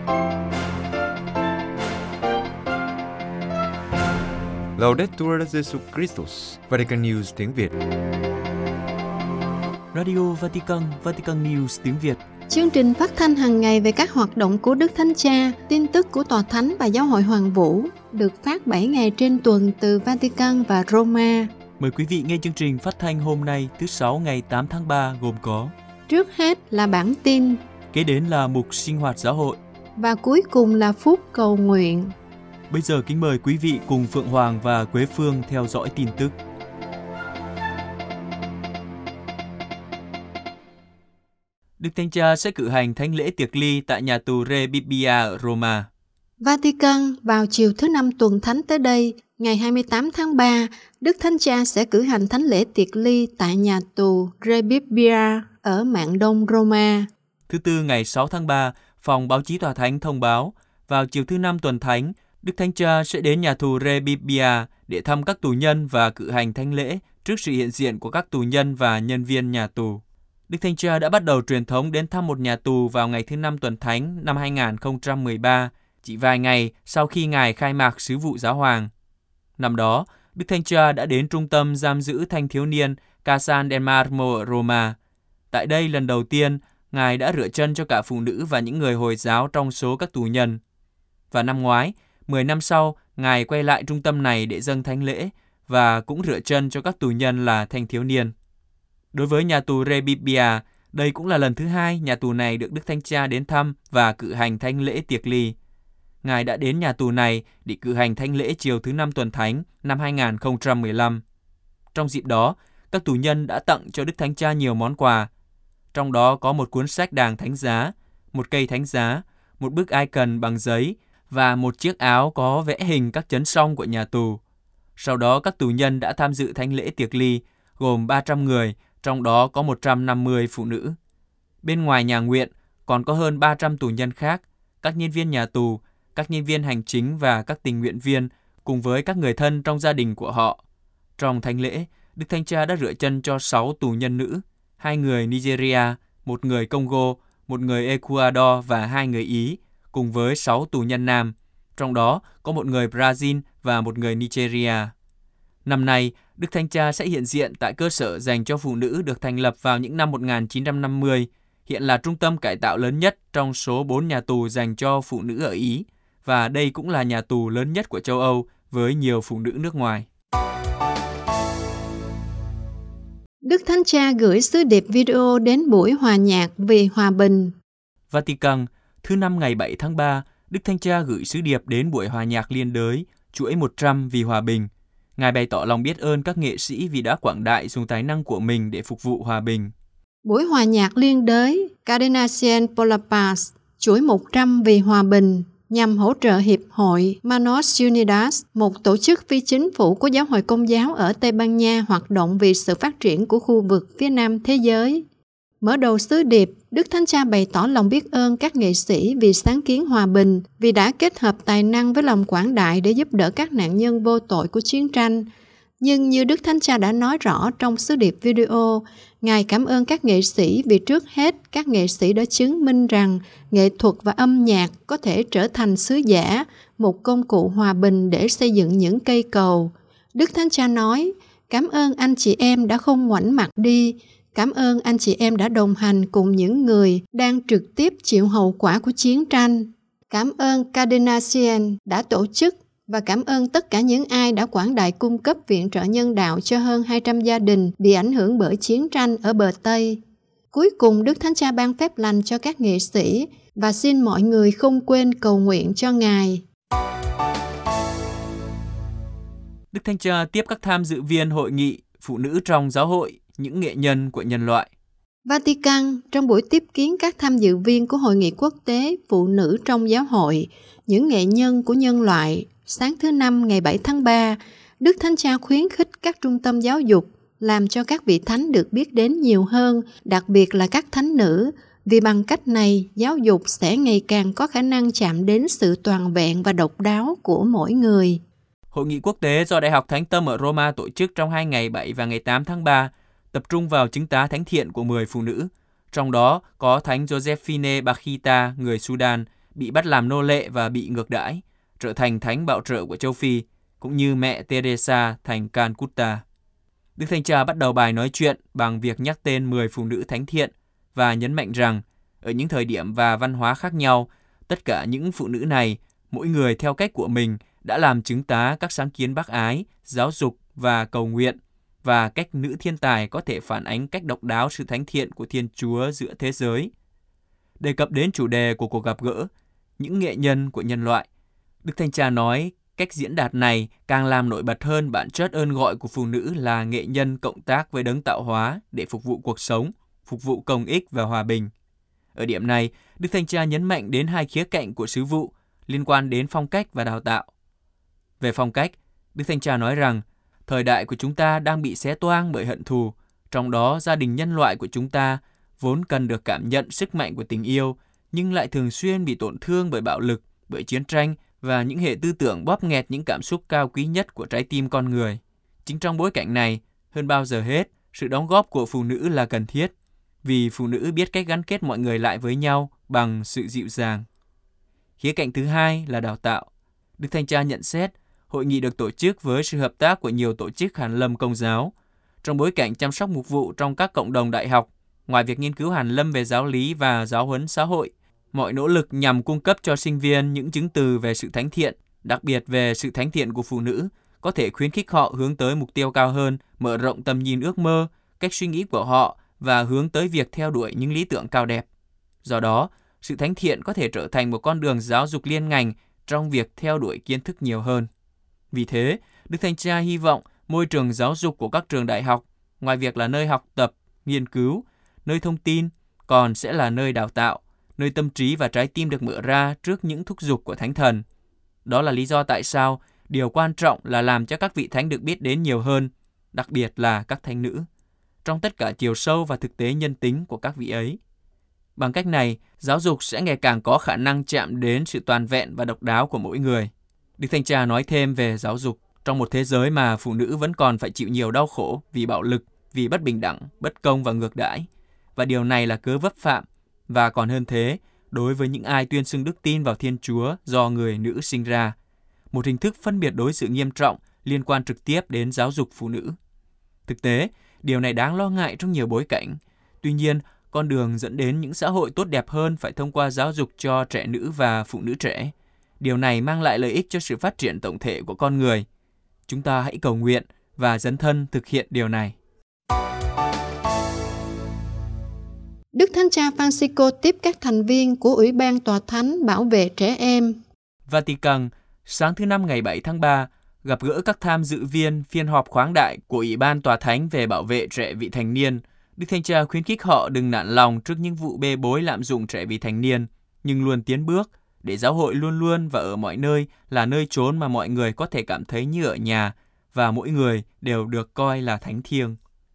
Laudetur Jesus Christus, Vatican News tiếng Việt. Radio Vatican, Vatican News tiếng Việt. Chương trình phát thanh hàng ngày về các hoạt động của Đức Thánh Cha, tin tức của Tòa Thánh và Giáo hội Hoàng Vũ, được phát 7 ngày trên tuần từ Vatican và Roma. Mời quý vị nghe chương trình phát thanh hôm nay thứ Sáu ngày 8 tháng 3 gồm có: trước hết là bản tin, kế đến là mục sinh hoạt giáo hội, và cuối cùng là phút cầu nguyện. Bây giờ kính mời quý vị cùng Phượng Hoàng và Quế Phương theo dõi tin tức. Đức Thánh Cha sẽ cử hành thánh lễ tiệc ly tại nhà tù Re Bibbia ở Roma. Vatican vào chiều thứ Năm tuần thánh tới đây, ngày 28 tháng 3, Đức Thánh Cha sẽ cử hành thánh lễ tiệc ly tại nhà tù Re Bibbia ở Mạn Đông Roma. Thứ Tư ngày 6 tháng 3, Phòng Báo chí Tòa Thánh thông báo, vào chiều thứ Năm tuần thánh, Đức Thánh Cha sẽ đến nhà tù Re Bibbia để thăm các tù nhân và cử hành thánh lễ trước sự hiện diện của các tù nhân và nhân viên nhà tù. Đức Thánh Cha đã bắt đầu truyền thống đến thăm một nhà tù vào ngày thứ Năm tuần thánh năm 2013, chỉ vài ngày sau khi Ngài khai mạc sứ vụ giáo hoàng. Năm đó, Đức Thánh Cha đã đến trung tâm giam giữ thanh thiếu niên Casa del Marmo ở Roma. Tại đây lần đầu tiên, Ngài đã rửa chân cho cả phụ nữ và những người Hồi giáo trong số các tù nhân. Và năm ngoái, 10 năm sau, Ngài quay lại trung tâm này để dâng thánh lễ và cũng rửa chân cho các tù nhân là thanh thiếu niên. Đối với nhà tù Re Bibbia, đây cũng là lần thứ hai nhà tù này được Đức Thánh Cha đến thăm và cử hành thánh lễ tiệc ly. Ngài đã đến nhà tù này để cử hành thánh lễ chiều thứ Năm tuần thánh năm 2015. Trong dịp đó, các tù nhân đã tặng cho Đức Thánh Cha nhiều món quà. Trong đó có một cuốn sách đàng thánh giá, một cây thánh giá, một bức icon bằng giấy và một chiếc áo có vẽ hình các chấn song của nhà tù. Sau đó các tù nhân đã tham dự thánh lễ tiệc ly, gồm 300 người, trong đó có 150 phụ nữ. Bên ngoài nhà nguyện còn có hơn 300 tù nhân khác, các nhân viên nhà tù, các nhân viên hành chính và các tình nguyện viên, cùng với các người thân trong gia đình của họ. Trong thánh lễ, Đức Thánh Cha đã rửa chân cho 6 tù nhân nữ, 2 người Nigeria, 1 người Congo, 1 người Ecuador và 2 người Ý, cùng với 6 tù nhân nam, trong đó có 1 người Brazil và 1 người Nigeria. Năm nay, Đức Thánh Cha sẽ hiện diện tại cơ sở dành cho phụ nữ được thành lập vào những năm 1950, hiện là trung tâm cải tạo lớn nhất trong số 4 nhà tù dành cho phụ nữ ở Ý, và đây cũng là nhà tù lớn nhất của châu Âu với nhiều phụ nữ nước ngoài. Đức Thánh Cha gửi sứ điệp video đến buổi hòa nhạc vì hòa bình. Vatican, thứ Năm ngày 7 tháng 3, Đức Thánh Cha gửi sứ điệp đến buổi hòa nhạc liên đới chuỗi 100 vì hòa bình. Ngài bày tỏ lòng biết ơn các nghệ sĩ vì đã quảng đại dùng tài năng của mình để phục vụ hòa bình. Buổi hòa nhạc liên đới Cadenación por la Paz, chuỗi 100 vì hòa bình, nhằm hỗ trợ Hiệp hội Manos Unidas, một tổ chức phi chính phủ của Giáo hội Công giáo ở Tây Ban Nha hoạt động vì sự phát triển của khu vực phía Nam thế giới. Mở đầu sứ điệp, Đức Thánh Cha bày tỏ lòng biết ơn các nghệ sĩ vì sáng kiến hòa bình, vì đã kết hợp tài năng với lòng quảng đại để giúp đỡ các nạn nhân vô tội của chiến tranh. Nhưng như Đức Thánh Cha đã nói rõ trong sứ điệp video, Ngài cảm ơn các nghệ sĩ vì trước hết các nghệ sĩ đã chứng minh rằng nghệ thuật và âm nhạc có thể trở thành sứ giả, một công cụ hòa bình để xây dựng những cây cầu. Đức Thánh Cha nói, cảm ơn anh chị em đã không ngoảnh mặt đi, cảm ơn anh chị em đã đồng hành cùng những người đang trực tiếp chịu hậu quả của chiến tranh. Cảm ơn Cadenación đã tổ chức và cảm ơn tất cả những ai đã quảng đại cung cấp viện trợ nhân đạo cho hơn 200 gia đình bị ảnh hưởng bởi chiến tranh ở bờ Tây. Cuối cùng, Đức Thánh Cha ban phép lành cho các nghệ sĩ và xin mọi người không quên cầu nguyện cho Ngài. Đức Thánh Cha tiếp các tham dự viên hội nghị Phụ nữ trong giáo hội, những nghệ nhân của nhân loại. Vatican, trong buổi tiếp kiến các tham dự viên của Hội nghị quốc tế Phụ nữ trong giáo hội, những nghệ nhân của nhân loại, sáng thứ Năm ngày 7 tháng 3, Đức Thánh Cha khuyến khích các trung tâm giáo dục làm cho các vị thánh được biết đến nhiều hơn, đặc biệt là các thánh nữ, vì bằng cách này, giáo dục sẽ ngày càng có khả năng chạm đến sự toàn vẹn và độc đáo của mỗi người. Hội nghị quốc tế do Đại học Thánh Tâm ở Roma tổ chức trong 2 ngày 7 và ngày 8 tháng 3, tập trung vào chứng tá thánh thiện của 10 phụ nữ, trong đó có Thánh Josephine Bakhita, người Sudan, bị bắt làm nô lệ và bị ngược đãi, trở thành thánh bạo trợ của châu Phi, cũng như mẹ Teresa thành Calcutta. Đức Thánh Cha bắt đầu bài nói chuyện bằng việc nhắc tên 10 phụ nữ thánh thiện và nhấn mạnh rằng ở những thời điểm và văn hóa khác nhau, tất cả những phụ nữ này, mỗi người theo cách của mình, đã làm chứng tá các sáng kiến bác ái, giáo dục và cầu nguyện, và cách nữ thiên tài có thể phản ánh cách độc đáo sự thánh thiện của Thiên Chúa giữa thế giới. Đề cập đến chủ đề của cuộc gặp gỡ, những nghệ nhân của nhân loại, Đức Thánh Cha nói cách diễn đạt này càng làm nổi bật hơn bản chất ơn gọi của phụ nữ là nghệ nhân cộng tác với đấng tạo hóa để phục vụ cuộc sống, phục vụ công ích và hòa bình. Ở điểm này, Đức Thánh Cha nhấn mạnh đến hai khía cạnh của sứ vụ liên quan đến phong cách và đào tạo. Về phong cách, Đức Thánh Cha nói rằng thời đại của chúng ta đang bị xé toang bởi hận thù, trong đó gia đình nhân loại của chúng ta vốn cần được cảm nhận sức mạnh của tình yêu, nhưng lại thường xuyên bị tổn thương bởi bạo lực, bởi chiến tranh và những hệ tư tưởng bóp nghẹt những cảm xúc cao quý nhất của trái tim con người. Chính trong bối cảnh này, hơn bao giờ hết, sự đóng góp của phụ nữ là cần thiết, vì phụ nữ biết cách gắn kết mọi người lại với nhau bằng sự dịu dàng. Khía cạnh thứ hai là đào tạo. Đức Thánh Cha nhận xét, hội nghị được tổ chức với sự hợp tác của nhiều tổ chức hàn lâm công giáo. Trong bối cảnh chăm sóc mục vụ trong các cộng đồng đại học, ngoài việc nghiên cứu hàn lâm về giáo lý và giáo huấn xã hội, mọi nỗ lực nhằm cung cấp cho sinh viên những chứng từ về sự thánh thiện, đặc biệt về sự thánh thiện của phụ nữ, có thể khuyến khích họ hướng tới mục tiêu cao hơn, mở rộng tầm nhìn ước mơ, cách suy nghĩ của họ và hướng tới việc theo đuổi những lý tưởng cao đẹp. Do đó, sự thánh thiện có thể trở thành một con đường giáo dục liên ngành trong việc theo đuổi kiến thức nhiều hơn. Vì thế, Đức Thánh Cha hy vọng môi trường giáo dục của các trường đại học, ngoài việc là nơi học tập, nghiên cứu, nơi thông tin, còn sẽ là nơi đào tạo, nơi tâm trí và trái tim được mở ra trước những thúc giục của Thánh Thần. Đó là lý do tại sao điều quan trọng là làm cho các vị thánh được biết đến nhiều hơn, đặc biệt là các thánh nữ, trong tất cả chiều sâu và thực tế nhân tính của các vị ấy. Bằng cách này, giáo dục sẽ ngày càng có khả năng chạm đến sự toàn vẹn và độc đáo của mỗi người. Đức Thánh Cha nói thêm về giáo dục, trong một thế giới mà phụ nữ vẫn còn phải chịu nhiều đau khổ vì bạo lực, vì bất bình đẳng, bất công và ngược đãi. Và điều này là cớ vấp phạm, và còn hơn thế, đối với những ai tuyên xưng đức tin vào Thiên Chúa do người nữ sinh ra. Một hình thức phân biệt đối xử nghiêm trọng liên quan trực tiếp đến giáo dục phụ nữ. Thực tế, điều này đáng lo ngại trong nhiều bối cảnh. Tuy nhiên, con đường dẫn đến những xã hội tốt đẹp hơn phải thông qua giáo dục cho trẻ nữ và phụ nữ trẻ. Điều này mang lại lợi ích cho sự phát triển tổng thể của con người. Chúng ta hãy cầu nguyện và dấn thân thực hiện điều này. Đức Thánh Cha Francisco tiếp các thành viên của Ủy ban Tòa Thánh bảo vệ trẻ em. Vatican, sáng thứ Năm ngày 7 tháng 3, gặp gỡ các tham dự viên phiên họp khoáng đại của Ủy ban Tòa Thánh về bảo vệ trẻ vị thành niên. Đức Thánh Cha khuyến khích họ đừng nản lòng trước những vụ bê bối lạm dụng trẻ vị thành niên, nhưng luôn tiến bước, để giáo hội luôn luôn và ở mọi nơi là nơi chốn mà mọi người có thể cảm thấy như ở nhà, và mỗi người đều được coi là thánh thiêng.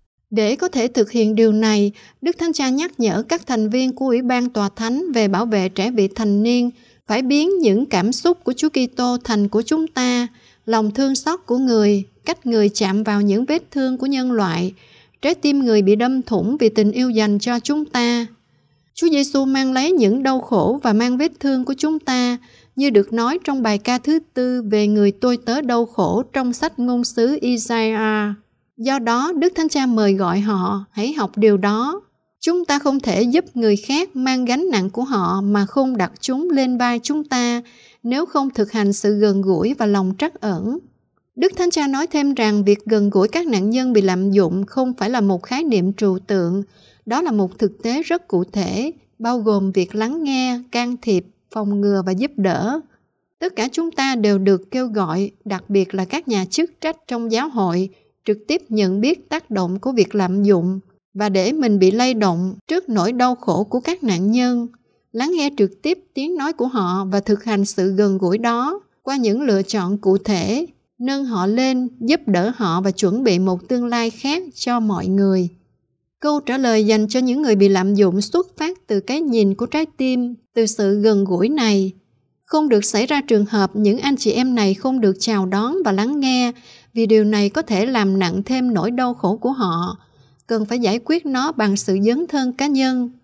Để có thể thực hiện điều này, Đức Thánh Cha nhắc nhở các thành viên của Ủy ban Tòa Thánh về bảo vệ trẻ vị thành niên phải biến những cảm xúc của Chúa Kitô thành của chúng ta, lòng thương xót của người, cách người chạm vào những vết thương của nhân loại, trái tim người bị đâm thủng vì tình yêu dành cho chúng ta. Chúa Giêsu mang lấy những đau khổ và mang vết thương của chúng ta, như được nói trong bài ca thứ 4 về người tôi tớ đau khổ trong sách ngôn sứ Isaiah. Do đó, Đức Thánh Cha mời gọi họ hãy học điều đó. Chúng ta không thể giúp người khác mang gánh nặng của họ mà không đặt chúng lên vai chúng ta nếu không thực hành sự gần gũi và lòng trắc ẩn. Đức Thánh Cha nói thêm rằng việc gần gũi các nạn nhân bị lạm dụng không phải là một khái niệm trừu tượng, đó là một thực tế rất cụ thể, bao gồm việc lắng nghe, can thiệp, phòng ngừa và giúp đỡ. Tất cả chúng ta đều được kêu gọi, đặc biệt là các nhà chức trách trong giáo hội, trực tiếp nhận biết tác động của việc lạm dụng và để mình bị lay động trước nỗi đau khổ của các nạn nhân, lắng nghe trực tiếp tiếng nói của họ và thực hành sự gần gũi đó qua những lựa chọn cụ thể, nâng họ lên, giúp đỡ họ và chuẩn bị một tương lai khác cho mọi người. Câu trả lời dành cho những người bị lạm dụng xuất phát từ cái nhìn của trái tim, từ sự gần gũi này. Không được xảy ra trường hợp những anh chị em này không được chào đón và lắng nghe, vì điều này có thể làm nặng thêm nỗi đau khổ của họ. Cần phải giải quyết nó bằng sự dấn thân cá nhân,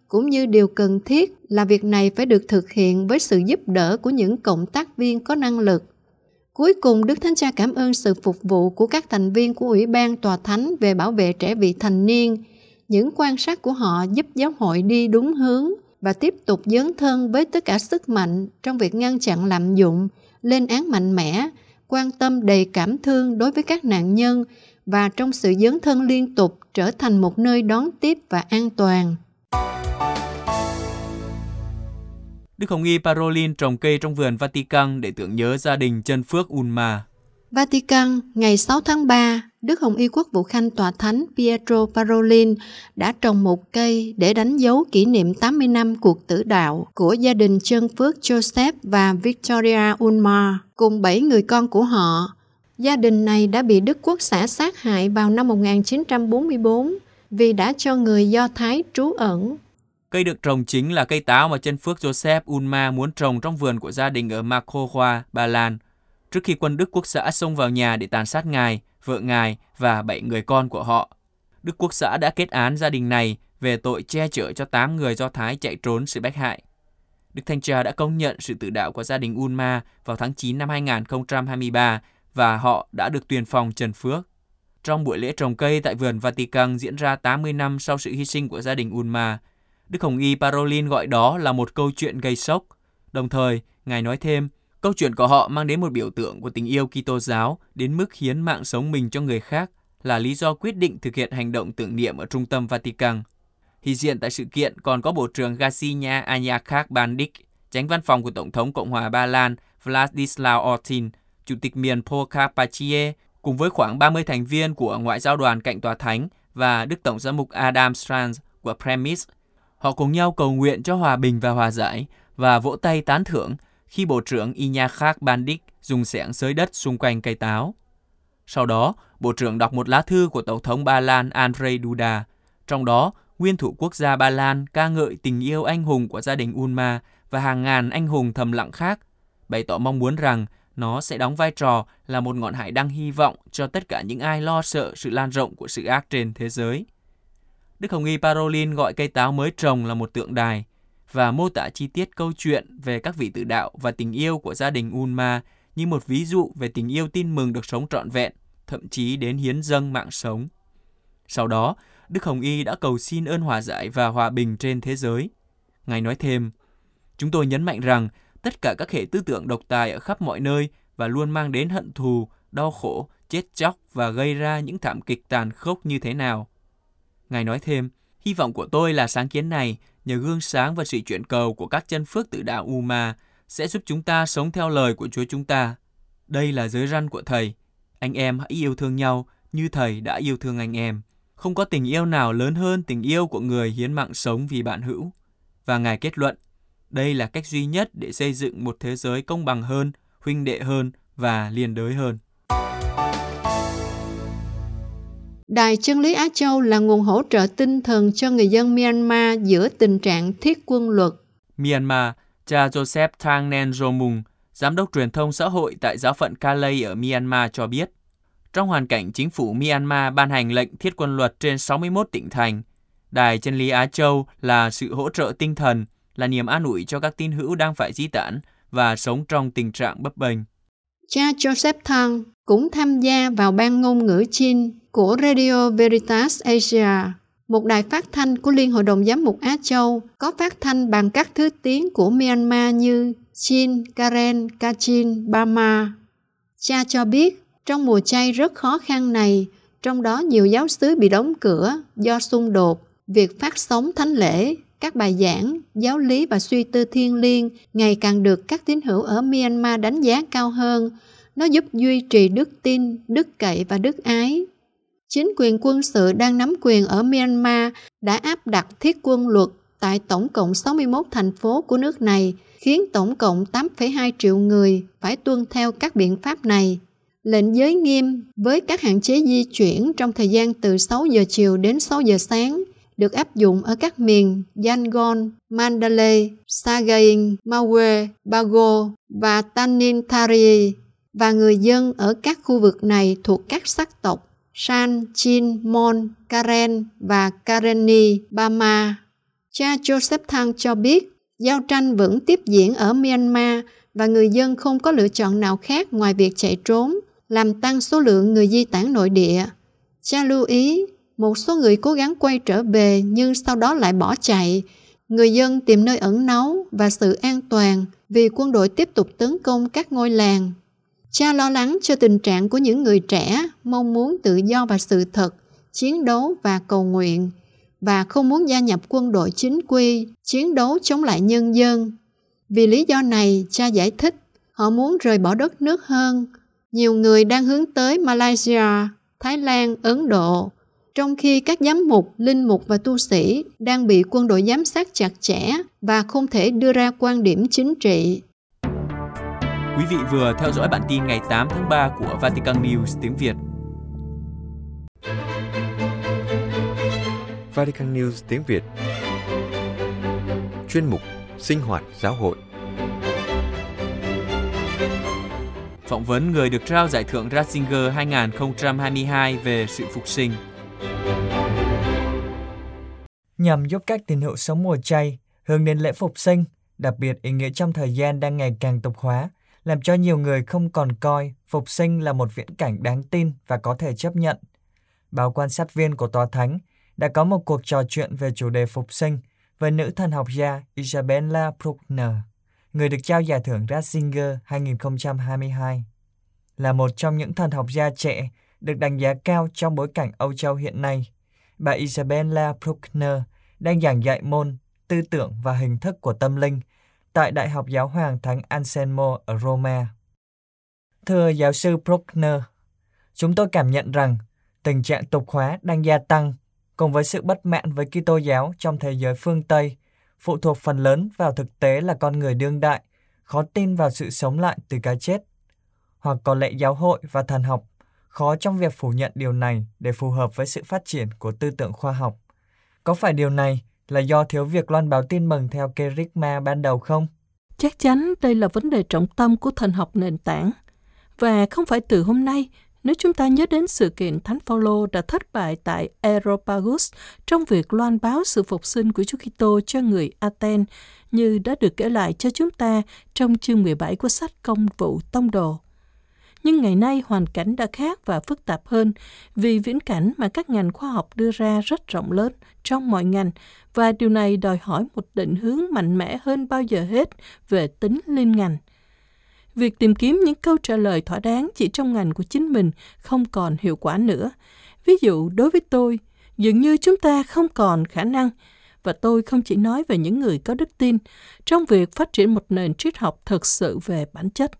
cũng như điều cần thiết là việc này phải được thực hiện với sự giúp đỡ của những cộng tác viên có năng lực. Cuối cùng, Đức Thánh Cha cảm ơn sự phục vụ của các thành viên của Ủy ban Tòa Thánh về bảo vệ trẻ vị thành niên. Những quan sát của họ giúp giáo hội đi đúng hướng và tiếp tục dấn thân với tất cả sức mạnh trong việc ngăn chặn lạm dụng, lên án mạnh mẽ, quan tâm đầy cảm thương đối với các nạn nhân và trong sự dấn thân liên tục trở thành một nơi đón tiếp và an toàn. Đức Hồng Y Parolin trồng cây trong vườn Vatican để tưởng nhớ gia đình chân phước Ulma. Vatican, ngày 6 tháng 3, Đức Hồng Y Quốc vụ Khanh Tòa Thánh Pietro Parolin đã trồng một cây để đánh dấu kỷ niệm 80 năm cuộc tử đạo của gia đình chân phước Joseph và Victoria Ulma cùng 7 người con của họ. Gia đình này đã bị Đức Quốc xã sát hại vào năm 1944 vì đã cho người Do Thái trú ẩn. Cây được trồng chính là cây táo mà chân phước Joseph Ulma muốn trồng trong vườn của gia đình ở Markowa, Ba Lan, trước khi quân Đức Quốc xã xông vào nhà để tàn sát ngài, vợ ngài và 7 người con của họ. Đức Quốc xã đã kết án gia đình này về tội che chở cho 8 người Do Thái chạy trốn sự bách hại. Đức Thánh Cha đã công nhận sự tử đạo của gia đình Ulma vào tháng 9 năm 2023 và họ đã được tuyên phong trần phước. Trong buổi lễ trồng cây tại vườn Vatican diễn ra 80 năm sau sự hy sinh của gia đình Ulma, Đức Hồng Y Parolin gọi đó là một câu chuyện gây sốc. Đồng thời, Ngài nói thêm, câu chuyện của họ mang đến một biểu tượng của tình yêu Kitô giáo đến mức hiến mạng sống mình cho người khác là lý do quyết định thực hiện hành động tưởng niệm ở trung tâm Vatican. Hiện diện tại sự kiện còn có Bộ trưởng Gazinia Anyakak-Bandik, Chánh văn phòng của Tổng thống Cộng hòa Ba Lan Vladislav Ortin, Chủ tịch miền Podkarpacie, cùng với khoảng 30 thành viên của Ngoại giao đoàn cạnh Tòa Thánh và Đức Tổng giám mục Adam Stranz của Premis. Họ cùng nhau cầu nguyện cho hòa bình và hòa giải và vỗ tay tán thưởng khi Bộ trưởng Anyakak-Bandik dùng xẻng xới đất xung quanh cây táo. Sau đó, Bộ trưởng đọc một lá thư của Tổng thống Ba Lan Andrzej Duda, trong đó nguyên thủ quốc gia Ba Lan ca ngợi tình yêu anh hùng của gia đình Ulma và hàng ngàn anh hùng thầm lặng khác, bày tỏ mong muốn rằng nó sẽ đóng vai trò là một ngọn hải đăng hy vọng cho tất cả những ai lo sợ sự lan rộng của sự ác trên thế giới. Đức Hồng Y Parolin gọi cây táo mới trồng là một tượng đài và mô tả chi tiết câu chuyện về các vị tử đạo và tình yêu của gia đình Ulma như một ví dụ về tình yêu tin mừng được sống trọn vẹn, thậm chí đến hiến dâng mạng sống. Sau đó, Đức Hồng Y đã cầu xin ơn hòa giải và hòa bình trên thế giới. Ngài nói thêm, chúng tôi nhấn mạnh rằng tất cả các hệ tư tưởng độc tài ở khắp mọi nơi và luôn mang đến hận thù, đau khổ, chết chóc và gây ra những thảm kịch tàn khốc như thế nào. Ngài nói thêm, hy vọng của tôi là sáng kiến này, nhờ gương sáng và sự chuyển cầu của các chân phước tử đạo Ulma, sẽ giúp chúng ta sống theo lời của Chúa chúng ta. Đây là giới răn của Thầy. Anh em hãy yêu thương nhau như Thầy đã yêu thương anh em. Không có tình yêu nào lớn hơn tình yêu của người hiến mạng sống vì bạn hữu. Và Ngài kết luận, đây là cách duy nhất để xây dựng một thế giới công bằng hơn, huynh đệ hơn và liên đới hơn. Đài Chân lý Á Châu là nguồn hỗ trợ tinh thần cho người dân Myanmar giữa tình trạng thiết quân luật. Myanmar, cha Joseph Thang Nen Romung, Giám đốc truyền thông xã hội tại giáo phận Kalay ở Myanmar cho biết, trong hoàn cảnh chính phủ Myanmar ban hành lệnh thiết quân luật trên 61 tỉnh thành, Đài Chân lý Á Châu là sự hỗ trợ tinh thần, là niềm an ủi cho các tín hữu đang phải di tản và sống trong tình trạng bấp bênh. Cha Joseph Thang cũng tham gia vào ban ngôn ngữ Chin của Radio Veritas Asia, một đài phát thanh của Liên Hội đồng Giám mục Á Châu, có phát thanh bằng các thứ tiếng của Myanmar như Chin, Karen, Kachin, Bama. Cha cho biết, trong mùa chay rất khó khăn này, trong đó nhiều giáo xứ bị đóng cửa do xung đột, việc phát sóng thánh lễ, các bài giảng, giáo lý và suy tư thiêng liêng ngày càng được các tín hữu ở Myanmar đánh giá cao hơn. Nó giúp duy trì đức tin, đức cậy và đức ái. Chính quyền quân sự đang nắm quyền ở Myanmar đã áp đặt thiết quân luật tại tổng cộng 61 thành phố của nước này, khiến tổng cộng 8,2 triệu người phải tuân theo các biện pháp này. Lệnh giới nghiêm với các hạn chế di chuyển trong thời gian từ 6 giờ chiều đến 6 giờ sáng được áp dụng ở các miền Yangon, Mandalay, Sagaing, Maue, Bago và Tanintharyi, và người dân ở các khu vực này thuộc các sắc tộc San, Chin, Mon, Karen và Karenni, Bama. Cha Joseph Thang cho biết, giao tranh vẫn tiếp diễn ở Myanmar và người dân không có lựa chọn nào khác ngoài việc chạy trốn, làm tăng số lượng người di tản nội địa. Cha lưu ý, một số người cố gắng quay trở về nhưng sau đó lại bỏ chạy. Người dân tìm nơi ẩn náu và sự an toàn vì quân đội tiếp tục tấn công các ngôi làng. Cha lo lắng cho tình trạng của những người trẻ mong muốn tự do và sự thật, chiến đấu và cầu nguyện, và không muốn gia nhập quân đội chính quy, chiến đấu chống lại nhân dân. Vì lý do này, cha giải thích, họ muốn rời bỏ đất nước hơn. Nhiều người đang hướng tới Malaysia, Thái Lan, Ấn Độ, trong khi các giám mục, linh mục và tu sĩ đang bị quân đội giám sát chặt chẽ và không thể đưa ra quan điểm chính trị. Quý vị vừa theo dõi bản tin ngày 8 tháng 3 của Vatican News tiếng Việt. Vatican News tiếng Việt. Chuyên mục Sinh hoạt giáo hội. Phỏng vấn người được trao giải thưởng Ratzinger 2022 về sự phục sinh. Nhằm giúp các tín hữu sống mùa chay hướng đến lễ phục sinh, đặc biệt ý nghĩa trong thời gian đang ngày càng tục hóa, làm cho nhiều người không còn coi phục sinh là một viễn cảnh đáng tin và có thể chấp nhận. Báo quan sát viên của Tòa Thánh đã có một cuộc trò chuyện về chủ đề phục sinh với nữ thần học gia Isabella Bruckner, người được trao giải thưởng Ratzinger 2022. Là một trong những thần học gia trẻ được đánh giá cao trong bối cảnh Âu Châu hiện nay, bà Isabella Bruckner đang giảng dạy môn tư tưởng và hình thức của tâm linh tại Đại học Giáo hoàng Thánh Anselmo ở Roma. Thưa giáo sư Bruckner, chúng tôi cảm nhận rằng tình trạng tục hóa đang gia tăng cùng với sự bất mãn với Kitô giáo trong thế giới phương Tây, phụ thuộc phần lớn vào thực tế là con người đương đại khó tin vào sự sống lại từ cái chết. Hoặc có lẽ giáo hội và thần học khó trong việc phủ nhận điều này để phù hợp với sự phát triển của tư tưởng khoa học. Có phải điều này là do thiếu việc loan báo tin mừng theo kerygma ban đầu không? Chắc chắn đây là vấn đề trọng tâm của thần học nền tảng. Và không phải từ hôm nay, nếu chúng ta nhớ đến sự kiện Thánh Phaolô đã thất bại tại Areopagus trong việc loan báo sự phục sinh của Chúa Kitô cho người Athens, như đã được kể lại cho chúng ta trong chương 17 của sách Công vụ Tông đồ. Nhưng ngày nay hoàn cảnh đã khác và phức tạp hơn vì viễn cảnh mà các ngành khoa học đưa ra rất rộng lớn trong mọi ngành, và điều này đòi hỏi một định hướng mạnh mẽ hơn bao giờ hết về tính liên ngành. Việc tìm kiếm những câu trả lời thỏa đáng chỉ trong ngành của chính mình không còn hiệu quả nữa. Ví dụ, đối với tôi, dường như chúng ta không còn khả năng, và tôi không chỉ nói về những người có đức tin, trong việc phát triển một nền triết học thực sự về bản chất.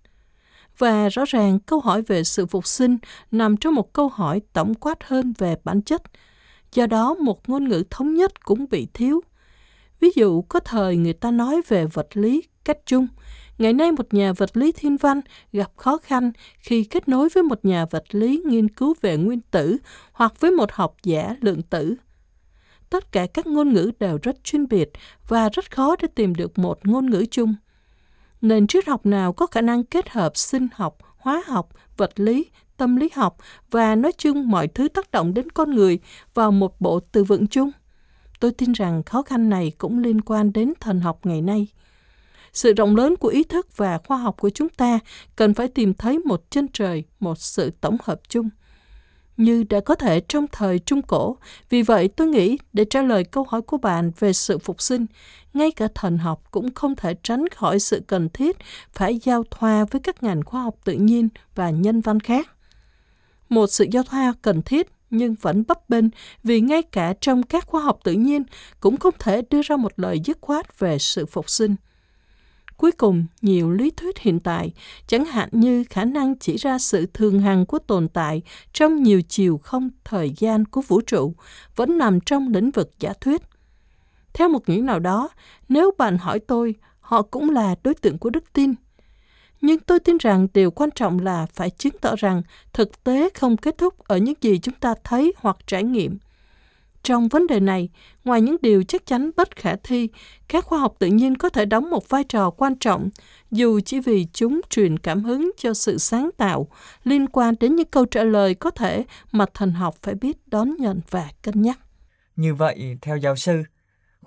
Và rõ ràng câu hỏi về sự phục sinh nằm trong một câu hỏi tổng quát hơn về bản chất. Do đó, một ngôn ngữ thống nhất cũng bị thiếu. Ví dụ, có thời người ta nói về vật lý cách chung. Ngày nay một nhà vật lý thiên văn gặp khó khăn khi kết nối với một nhà vật lý nghiên cứu về nguyên tử hoặc với một học giả lượng tử. Tất cả các ngôn ngữ đều rất chuyên biệt và rất khó để tìm được một ngôn ngữ chung. Nền triết học nào có khả năng kết hợp sinh học, hóa học, vật lý, tâm lý học và nói chung mọi thứ tác động đến con người vào một bộ từ vựng chung? Tôi tin rằng khó khăn này cũng liên quan đến thần học ngày nay. Sự rộng lớn của ý thức và khoa học của chúng ta cần phải tìm thấy một chân trời, một sự tổng hợp chung, như đã có thể trong thời Trung Cổ. Vì vậy, tôi nghĩ để trả lời câu hỏi của bạn về sự phục sinh, ngay cả thần học cũng không thể tránh khỏi sự cần thiết phải giao thoa với các ngành khoa học tự nhiên và nhân văn khác. Một sự giao thoa cần thiết nhưng vẫn bấp bênh vì ngay cả trong các khoa học tự nhiên cũng không thể đưa ra một lời dứt khoát về sự phục sinh. Cuối cùng, nhiều lý thuyết hiện tại, chẳng hạn như khả năng chỉ ra sự thường hằng của tồn tại trong nhiều chiều không thời gian của vũ trụ, vẫn nằm trong lĩnh vực giả thuyết. Theo một nghĩa nào đó, nếu bạn hỏi tôi, họ cũng là đối tượng của đức tin. Nhưng tôi tin rằng điều quan trọng là phải chứng tỏ rằng thực tế không kết thúc ở những gì chúng ta thấy hoặc trải nghiệm. Trong vấn đề này, ngoài những điều chắc chắn bất khả thi, các khoa học tự nhiên có thể đóng một vai trò quan trọng, dù chỉ vì chúng truyền cảm hứng cho sự sáng tạo liên quan đến những câu trả lời có thể mà thần học phải biết đón nhận và cân nhắc. Như vậy, theo giáo sư,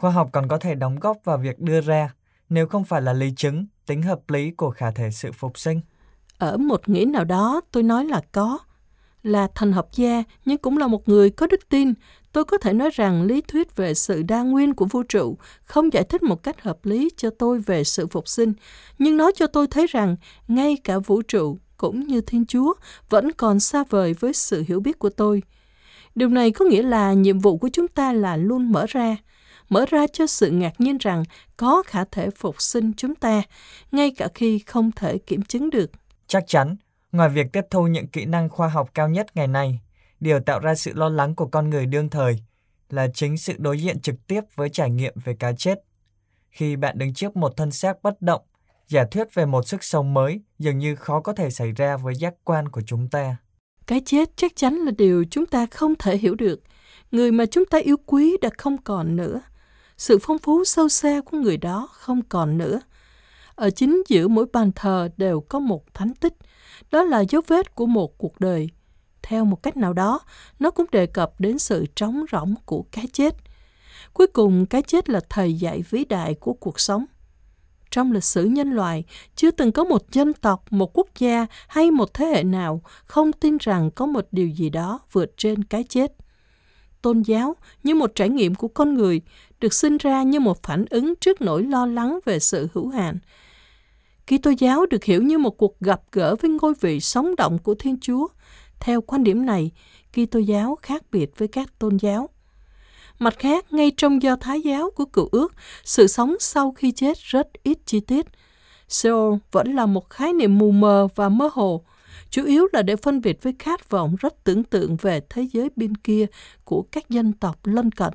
Khoa học còn có thể đóng góp vào việc đưa ra, nếu không phải là lý chứng, tính hợp lý của khả thể sự phục sinh. Ở một nghĩa nào đó, tôi nói là có. Là thần học gia, nhưng cũng là một người có đức tin. Tôi có thể nói rằng lý thuyết về sự đa nguyên của vũ trụ không giải thích một cách hợp lý cho tôi về sự phục sinh, nhưng nó cho tôi thấy rằng ngay cả vũ trụ cũng như Thiên Chúa vẫn còn xa vời với sự hiểu biết của tôi. Điều này có nghĩa là nhiệm vụ của chúng ta là luôn mở ra cho sự ngạc nhiên rằng có khả thể phục sinh chúng ta, ngay cả khi không thể kiểm chứng được. Chắc chắn, ngoài việc tiếp thu những kỹ năng khoa học cao nhất ngày nay, điều tạo ra sự lo lắng của con người đương thời là chính sự đối diện trực tiếp với trải nghiệm về cái chết. Khi bạn đứng trước một thân xác bất động, giả thuyết về một sức sống mới dường như khó có thể xảy ra với giác quan của chúng ta. Cái chết chắc chắn là điều chúng ta không thể hiểu được. Người mà chúng ta yêu quý đã không còn nữa. Sự phong phú sâu xa của người đó không còn nữa. Ở chính giữa mỗi bàn thờ đều có một thánh tích. Đó là dấu vết của một cuộc đời. Theo một cách nào đó, nó cũng đề cập đến sự trống rỗng của cái chết. Cuối cùng, cái chết là thầy dạy vĩ đại của cuộc sống. Trong lịch sử nhân loại, chưa từng có một dân tộc, một quốc gia hay một thế hệ nào không tin rằng có một điều gì đó vượt trên cái chết. Tôn giáo, như một trải nghiệm của con người, được sinh ra như một phản ứng trước nỗi lo lắng về sự hữu hạn. Kitô giáo được hiểu như một cuộc gặp gỡ với ngôi vị sống động của Thiên Chúa. Theo quan điểm này, Kitô giáo khác biệt với các tôn giáo. Mặt khác, ngay trong Do Thái giáo của Cựu Ước, sự sống sau khi chết rất ít chi tiết. Sheol vẫn là một khái niệm mù mờ và mơ hồ, chủ yếu là để phân biệt với khát vọng rất tưởng tượng về thế giới bên kia của các dân tộc lân cận.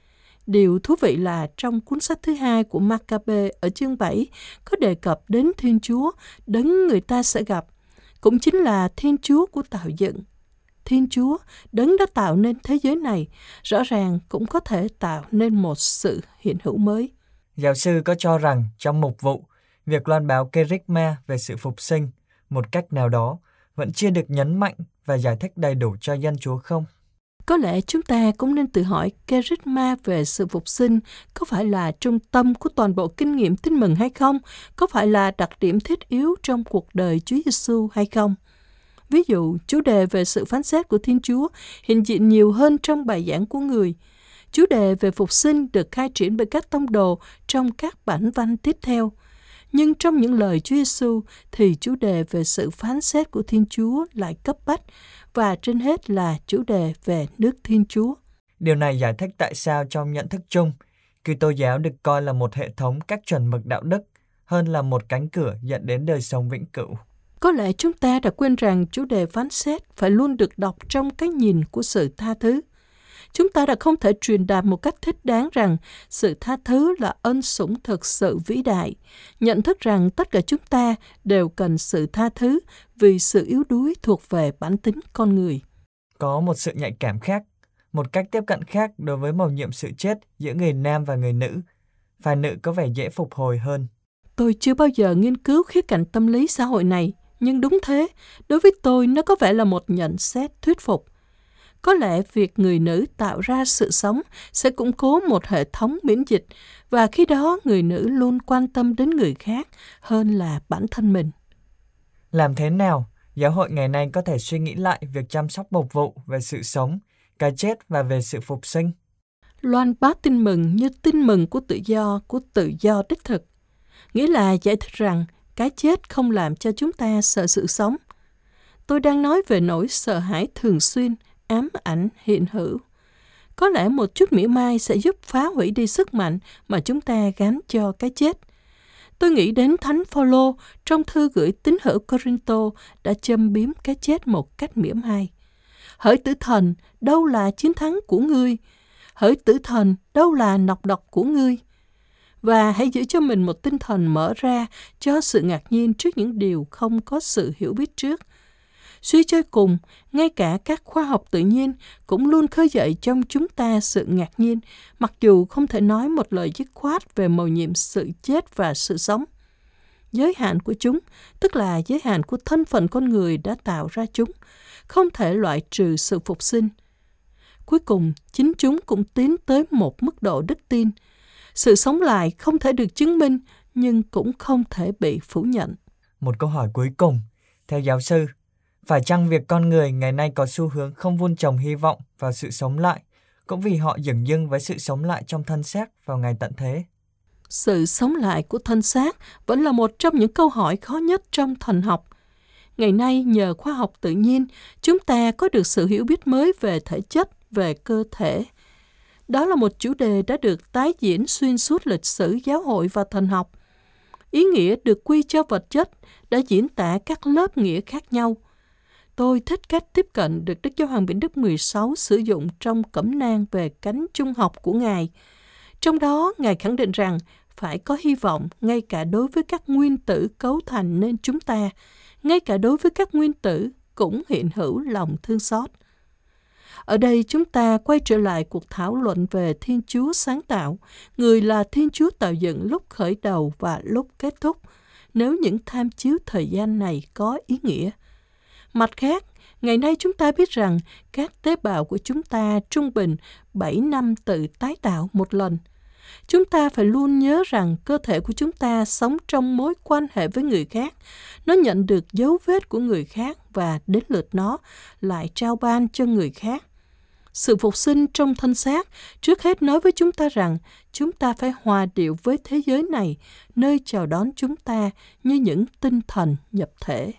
Điều thú vị là trong cuốn sách thứ 2 của Maccabe ở chương 7 có đề cập đến Thiên Chúa, đấng người ta sẽ gặp, cũng chính là Thiên Chúa của tạo dựng. Thiên Chúa, đấng đã tạo nên thế giới này, rõ ràng cũng có thể tạo nên một sự hiện hữu mới. Giáo sư có cho rằng trong mục vụ, việc loan báo kerygma về sự phục sinh một cách nào đó vẫn chưa được nhấn mạnh và giải thích đầy đủ cho dân Chúa không? Có lẽ chúng ta cũng nên tự hỏi kerygma về sự phục sinh có phải là trung tâm của toàn bộ kinh nghiệm tin mừng hay không? Có phải là đặc điểm thiết yếu trong cuộc đời Chúa Giêsu hay không? Ví dụ, chủ đề về sự phán xét của Thiên Chúa hiện diện nhiều hơn trong bài giảng của người. Chủ đề về phục sinh được khai triển bởi các tông đồ trong các bản văn tiếp theo. Nhưng trong những lời Chúa Giêsu thì chủ đề về sự phán xét của Thiên Chúa lại cấp bách và trên hết là chủ đề về nước Thiên Chúa. Điều này giải thích tại sao trong nhận thức chung, Kitô giáo được coi là một hệ thống các chuẩn mực đạo đức hơn là một cánh cửa dẫn đến đời sống vĩnh cửu. Có lẽ chúng ta đã quên rằng chủ đề phán xét phải luôn được đọc trong cái nhìn của sự tha thứ. Chúng ta đã không thể truyền đạt một cách thích đáng rằng sự tha thứ là ân sủng thực sự vĩ đại, nhận thức rằng tất cả chúng ta đều cần sự tha thứ vì sự yếu đuối thuộc về bản tính con người. Có một sự nhạy cảm khác, một cách tiếp cận khác đối với mầu nhiệm sự chết giữa người nam và người nữ. Phái nữ có vẻ dễ phục hồi hơn. Tôi chưa bao giờ nghiên cứu khía cạnh tâm lý xã hội này, nhưng đúng thế, đối với tôi nó có vẻ là một nhận xét thuyết phục. Có lẽ việc người nữ tạo ra sự sống sẽ củng cố một hệ thống miễn dịch và khi đó người nữ luôn quan tâm đến người khác hơn là bản thân mình. Làm thế nào giáo hội ngày nay có thể suy nghĩ lại việc chăm sóc mục vụ về sự sống, cái chết và về sự phục sinh? Loan báo tin mừng như tin mừng của tự do đích thực, nghĩa là giải thích rằng cái chết không làm cho chúng ta sợ sự sống. Tôi đang nói về nỗi sợ hãi thường xuyên, ám ảnh hiện hữu. Có lẽ một chút mỉa mai sẽ giúp phá hủy đi sức mạnh mà chúng ta gán cho cái chết. Tôi nghĩ đến Thánh Phaolô trong thư gửi tín hữu Corinto đã châm biếm cái chết một cách mỉa mai. Hỡi tử thần, đâu là chiến thắng của ngươi? Hỡi tử thần, đâu là nọc độc của ngươi? Và hãy giữ cho mình một tinh thần mở ra cho sự ngạc nhiên trước những điều không có sự hiểu biết trước. Suy cho cùng, ngay cả các khoa học tự nhiên cũng luôn khơi dậy trong chúng ta sự ngạc nhiên, mặc dù không thể nói một lời dứt khoát về mầu nhiệm sự chết và sự sống. Giới hạn của chúng, tức là giới hạn của thân phận con người đã tạo ra chúng, không thể loại trừ sự phục sinh. Cuối cùng, chính chúng cũng tiến tới một mức độ đức tin. Sự sống lại không thể được chứng minh, nhưng cũng không thể bị phủ nhận. Một câu hỏi cuối cùng, theo giáo sư, phải chăng việc con người ngày nay có xu hướng không vun trồng hy vọng vào sự sống lại, cũng vì họ dửng dưng với sự sống lại trong thân xác vào ngày tận thế? Sự sống lại của thân xác vẫn là một trong những câu hỏi khó nhất trong thần học. Ngày nay, nhờ khoa học tự nhiên, chúng ta có được sự hiểu biết mới về thể chất, về cơ thể. Đó là một chủ đề đã được tái diễn xuyên suốt lịch sử giáo hội và thần học. Ý nghĩa được quy cho vật chất đã diễn tả các lớp nghĩa khác nhau. Tôi thích cách tiếp cận được Đức Giáo hoàng Benedict XVI sử dụng trong cẩm nang về cánh trung học của Ngài. Trong đó, Ngài khẳng định rằng phải có hy vọng ngay cả đối với các nguyên tử cấu thành nên chúng ta, ngay cả đối với các nguyên tử cũng hiện hữu lòng thương xót. Ở đây chúng ta quay trở lại cuộc thảo luận về Thiên Chúa sáng tạo, người là Thiên Chúa tạo dựng lúc khởi đầu và lúc kết thúc, nếu những tham chiếu thời gian này có ý nghĩa. Mặt khác, ngày nay chúng ta biết rằng các tế bào của chúng ta trung bình 7 năm tự tái tạo một lần. Chúng ta phải luôn nhớ rằng cơ thể của chúng ta sống trong mối quan hệ với người khác. Nó nhận được dấu vết của người khác và đến lượt nó lại trao ban cho người khác. Sự phục sinh trong thân xác trước hết nói với chúng ta rằng chúng ta phải hòa điệu với thế giới này, nơi chào đón chúng ta như những tinh thần nhập thể.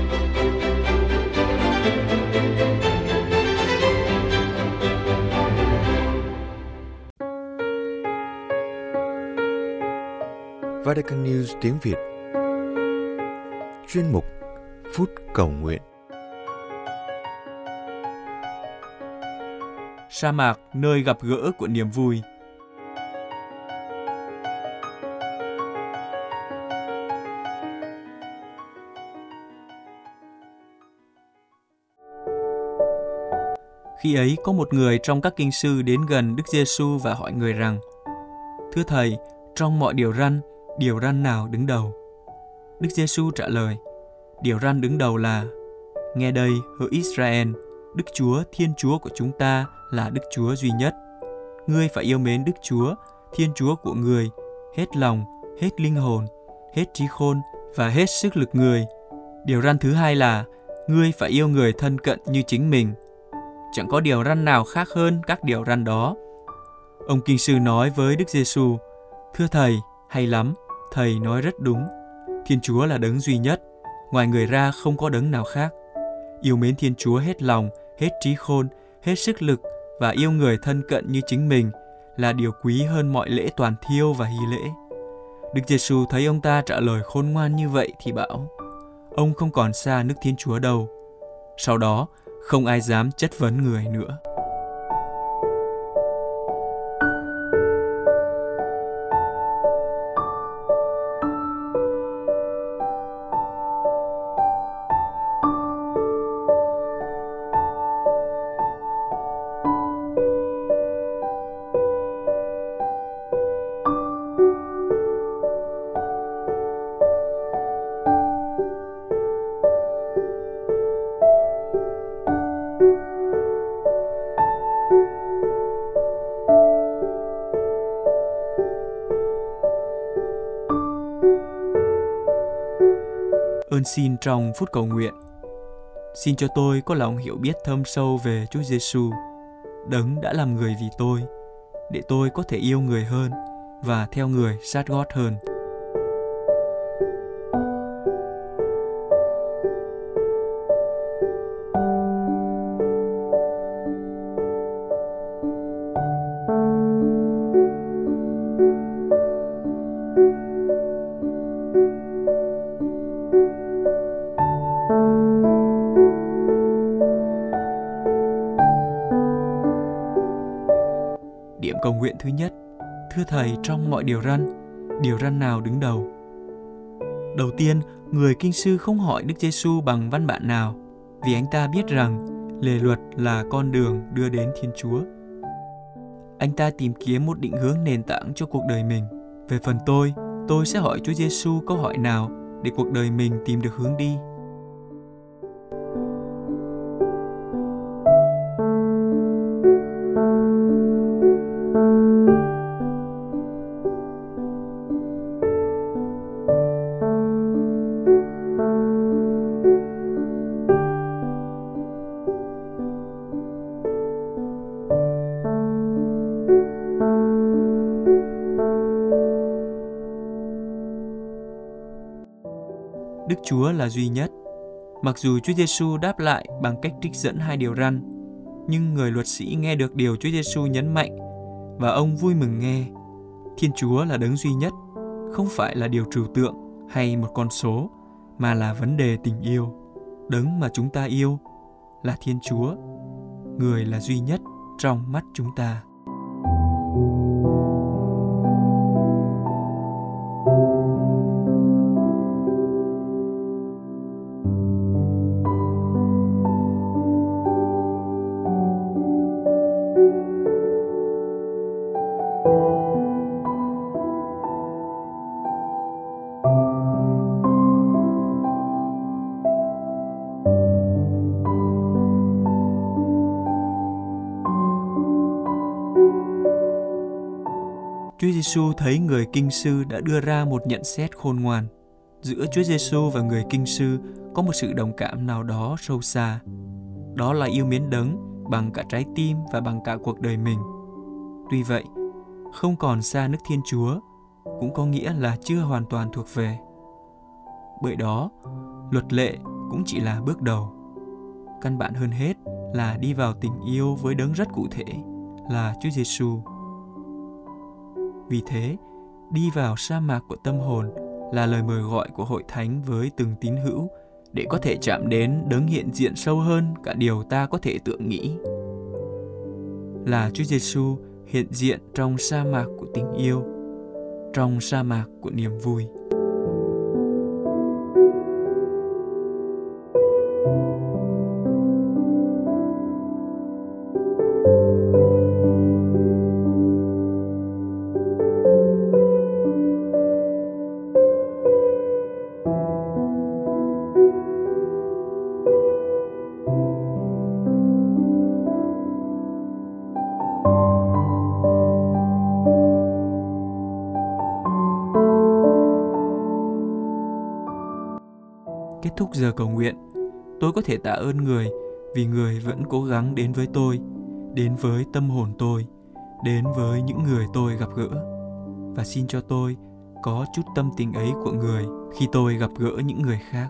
Vatican News tiếng Việt. Chuyên mục Phút Cầu Nguyện. Sa mạc, nơi gặp gỡ của niềm vui. Khi ấy có một người trong các kinh sư đến gần Đức Giêsu và hỏi người rằng: Thưa Thầy, trong mọi điều răn nào đứng đầu? Đức Giêsu trả lời: Điều răn đứng đầu là: Nghe đây, hỡi Israel, Đức Chúa, Thiên Chúa của chúng ta là Đức Chúa duy nhất. Ngươi phải yêu mến Đức Chúa, Thiên Chúa của ngươi, hết lòng, hết linh hồn, hết trí khôn và hết sức lực người. Điều răn thứ hai là: Ngươi phải yêu người thân cận như chính mình. Chẳng có điều răn nào khác hơn các điều răn đó. Ông kinh sư nói với Đức Giêsu: Thưa Thầy, hay lắm, Thầy nói rất đúng. Thiên Chúa là đấng duy nhất, ngoài người ra không có đấng nào khác. Yêu mến Thiên Chúa hết lòng, hết trí khôn, hết sức lực và yêu người thân cận như chính mình là điều quý hơn mọi lễ toàn thiêu và hy lễ. Đức Giêsu thấy ông ta trả lời khôn ngoan như vậy thì bảo: Ông không còn xa nước Thiên Chúa đâu. Sau đó, không ai dám chất vấn người nữa. Ơn xin trong phút cầu nguyện. Xin cho tôi có lòng hiểu biết thâm sâu về Chúa Giêsu, đấng đã làm người vì tôi, để tôi có thể yêu người hơn và theo người sát gót hơn. Điểm cầu nguyện thứ nhất: Thưa Thầy, trong mọi điều răn nào đứng đầu? Đầu tiên, người kinh sư không hỏi Đức Giêsu bằng văn bản nào, vì anh ta biết rằng lề luật là con đường đưa đến Thiên Chúa. Anh ta tìm kiếm một định hướng nền tảng cho cuộc đời mình. Về phần tôi sẽ hỏi Chúa Giêsu câu hỏi nào để cuộc đời mình tìm được hướng đi. Đức Chúa là duy nhất. Mặc dù Chúa Giêsu đáp lại bằng cách trích dẫn 2 điều răn, nhưng người luật sĩ nghe được điều Chúa Giêsu nhấn mạnh và ông vui mừng nghe. Thiên Chúa là đấng duy nhất, không phải là điều trừu tượng hay một con số, mà là vấn đề tình yêu. Đấng mà chúng ta yêu là Thiên Chúa, người là duy nhất trong mắt chúng ta. Chúa Giêsu thấy người kinh sư đã đưa ra một nhận xét khôn ngoan. Giữa Chúa Giêsu và người kinh sư có một sự đồng cảm nào đó sâu xa. Đó là yêu mến Đấng bằng cả trái tim và bằng cả cuộc đời mình. Tuy vậy, không còn xa nước Thiên Chúa cũng có nghĩa là chưa hoàn toàn thuộc về. Bởi đó, luật lệ cũng chỉ là bước đầu. Căn bản hơn hết là đi vào tình yêu với Đấng rất cụ thể là Chúa Giêsu. Vì thế, đi vào sa mạc của tâm hồn là lời mời gọi của Hội Thánh với từng tín hữu để có thể chạm đến Đấng hiện diện sâu hơn cả điều ta có thể tưởng nghĩ. Là Chúa Giêsu hiện diện trong sa mạc của tình yêu, trong sa mạc của niềm vui. Kết thúc giờ cầu nguyện, tôi có thể tạ ơn người vì người vẫn cố gắng đến với tôi, đến với tâm hồn tôi, đến với những người tôi gặp gỡ. Và xin cho tôi có chút tâm tình ấy của người khi tôi gặp gỡ những người khác.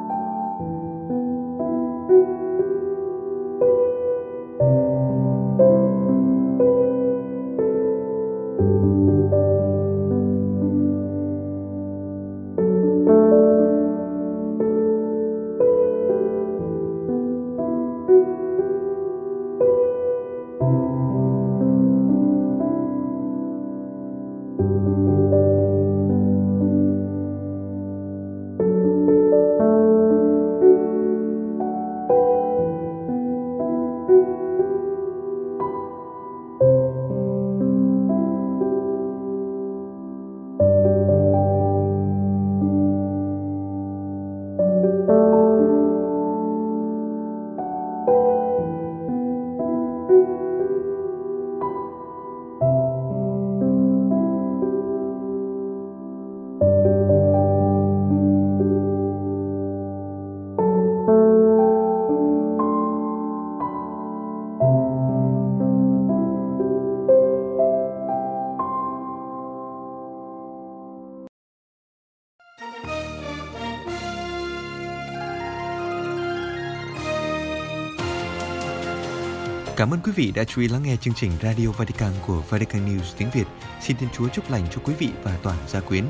Cảm ơn quý vị đã chú ý lắng nghe chương trình Radio Vatican của Vatican News tiếng Việt. Xin Thiên Chúa chúc lành cho quý vị và toàn gia quyến.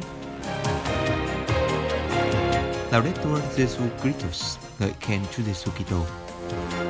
Laudetur Jesu Christus, ngợi khen Chúa Giêsu Kitô.